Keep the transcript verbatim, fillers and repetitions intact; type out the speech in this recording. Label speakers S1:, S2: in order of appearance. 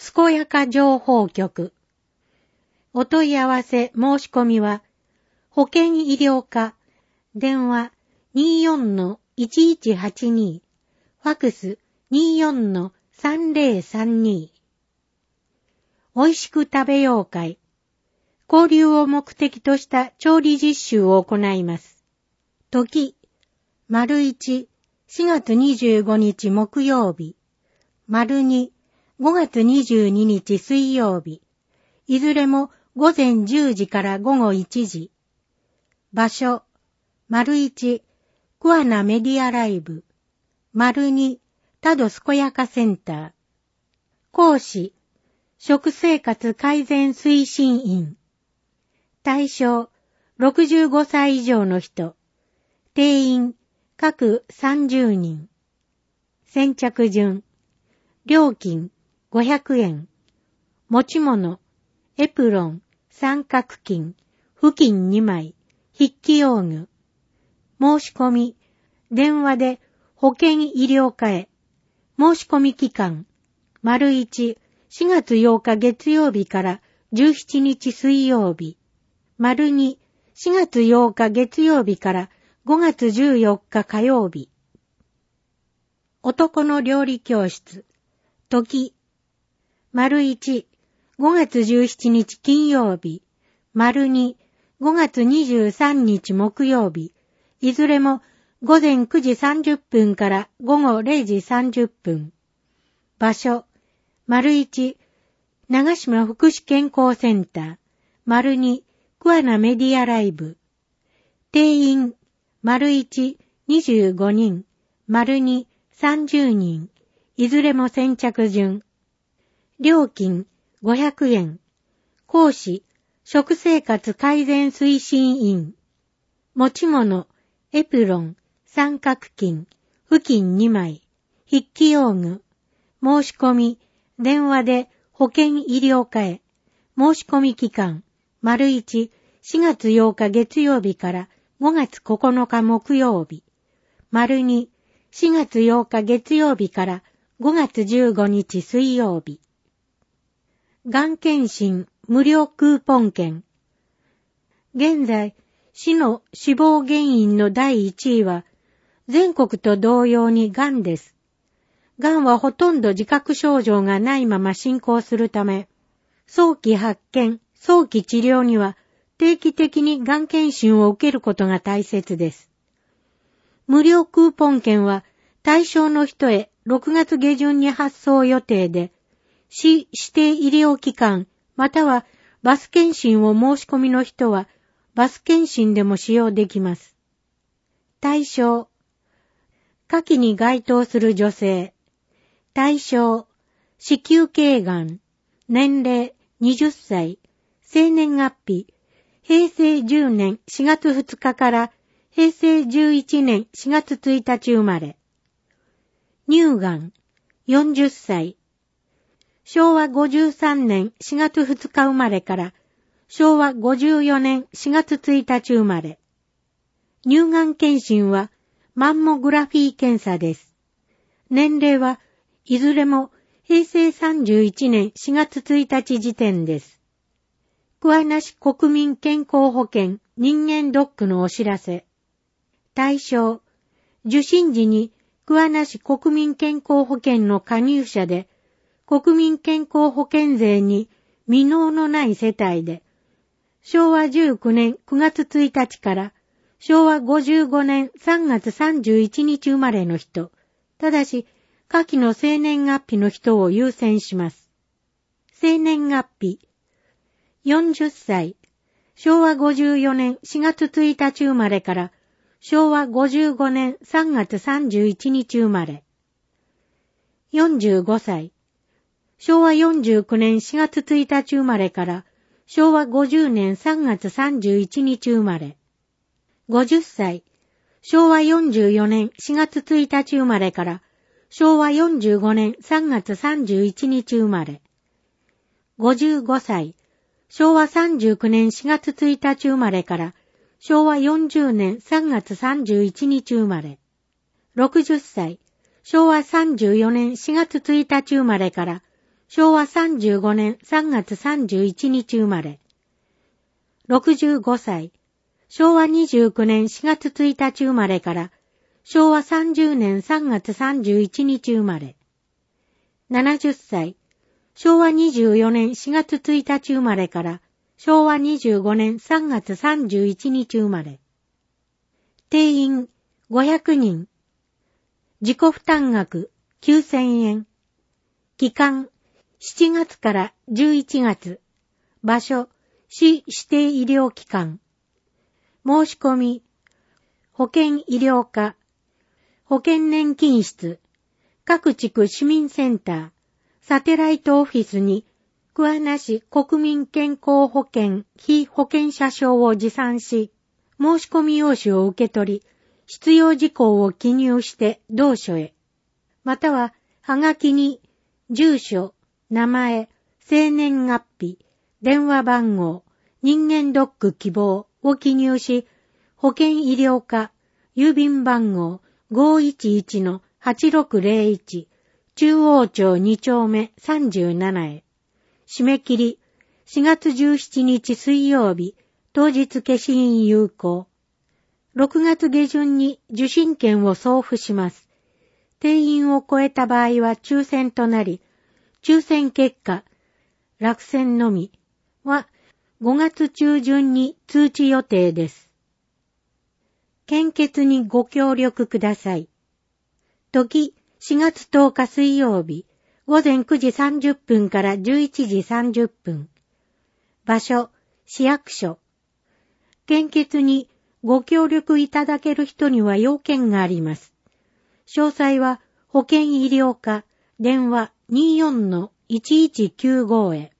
S1: 健やか情報局。お問い合わせ申し込みは、保健医療課、電話 にじゅうよんのいちいちはちに、ファクス にじゅうよんのさんぜろさんに。おいしく食べよう会。交流を目的とした調理実習を行います。時、丸一、しがつにじゅうごにち木曜日。丸二、ごがつにじゅうににち水曜日。いずれも午前じゅうじから午後いちじ。場所、丸一、桑名メディアライブ。丸二、多度健やかセンター。講師、食生活改善推進員。対象、ろくじゅうごさい以上の人。定員、各さんじゅうにん。先着順。料金、ごひゃくえん。持ち物、エプロン、三角巾、布巾にまい、筆記用具。申し込み、電話で保健医療課へ。申し込み期間、丸一、しがつようか月曜日からじゅうしちにち水曜日。丸二、しがつようか月曜日からごがつじゅうよっか火曜日。男の料理教室。時。丸一、ごがつじゅうしちにち金曜日。丸二、ごがつにじゅうさんにち木曜日。いずれも午前くじさんじゅっぷんから午後れいじさんじゅっぷん。場所。丸一、長島福祉健康センター。丸二、桑名メディアライブ。定員、丸一、にじゅうごにん。丸二、さんじゅうにん。いずれも先着順。料金、ごひゃくえん。講師、食生活改善推進員。持ち物、エプロン、三角巾、布巾にまい、筆記用具。申し込み、電話で保健医療課へ。申し込み期間、丸一、しがつようか月曜日からごがつここのか木曜日。丸二、しがつようか月曜日からごがつじゅうごにち水曜日。がん検診無料クーポン券。現在、死の死亡原因のだいいちいは、全国と同様にがんです。がんはほとんど自覚症状がないまま進行するため、早期発見、早期治療には定期的にがん検診を受けることが大切です。無料クーポン券は対象の人へろくがつげじゅんに発送予定で、市指定医療機関またはバス検診を申し込みの人はバス検診でも使用できます。対象、下記に該当する女性。対象、子宮頸がん、年齢はたち、生年月日、へいせいじゅうねんしがつふつかからへいせいじゅういちねんしがつついたち生まれ。乳がん、よんじゅっさい。しょうわごじゅうさんねんしがつふつか生まれからしょうわごじゅうよねんしがつついたち生まれ。乳がん検診はマンモグラフィー検査です。年齢はいずれもへいせいさんじゅういちねんしがつついたち時点です。桑名市国民健康保険人間ドックのお知らせ。対象、受診時に桑名市国民健康保険の加入者で、国民健康保険税に未納のない世帯で、しょうわじゅうきゅうねんくがつついたちからしょうわごじゅうごねんさんがつさんじゅういちにち生まれの人、ただし下記の生年月日の人を優先します。生年月日、よんじゅっさい、しょうわごじゅうよねんしがつついたち生まれからしょうわごじゅうごねんさんがつさんじゅういちにち生まれ。よんじゅうごさい、しょうわよんじゅうきゅうねんしがつついたち生まれからしょうわごじゅうねんさんがつさんじゅういちにち生まれ。ごじゅっさい、しょうわよんじゅうよねんしがつついたち生まれからしょうわよんじゅうごねんさんがつさんじゅういちにち生まれ。ごじゅうごさい、しょうわさんじゅうきゅうねんしがつついたち生まれからしょうわよんじゅうねんさんがつさんじゅういちにち生まれ。ろくじゅっさい、しょうわさんじゅうよねんしがつついたち生まれからしょうわさんじゅうごねんさんがつさんじゅういちにち生まれ。ろくじゅうごさい、しょうわにじゅうきゅうねんしがつついたち生まれから、しょうわさんじゅうねんさんがつさんじゅういちにち生まれ。ななじゅっさい、しょうわにじゅうよねんしがつついたち生まれから、しょうわにじゅうごねんさんがつさんじゅういちにち生まれ。定員ごひゃくにん。自己負担額きゅうせんえん。期間しちがつからじゅういちがつ。場所市指定医療機関。申し込み保健医療課、保健年金室、各地区市民センター、サテライトオフィスに桑名市国民健康保険被保険者証を持参し、申し込み用紙を受け取り、必要事項を記入して同所へ。または、はがきに、住所、名前、生年月日、電話番号、人間ドック希望を記入し、保険医療課、郵便番号 ごーいちいちのはちろくぜろいち、中央町にちょうめさんじゅうななへ。締め切り、しがつじゅうしちにち水曜日、当日消印有効。ろくがつげじゅんに受診券を送付します。定員を超えた場合は抽選となり、抽選結果、落選のみはごがつちゅうじゅんに通知予定です。献血にご協力ください。時、しがつとおか水曜日、ごぜんくじさんじゅっぷんからじゅういちじさんじゅっぷん。場所、市役所。献血にご協力いただける人には要件があります。詳細は保健医療課電話 にーよんのいちいちきゅうご へ。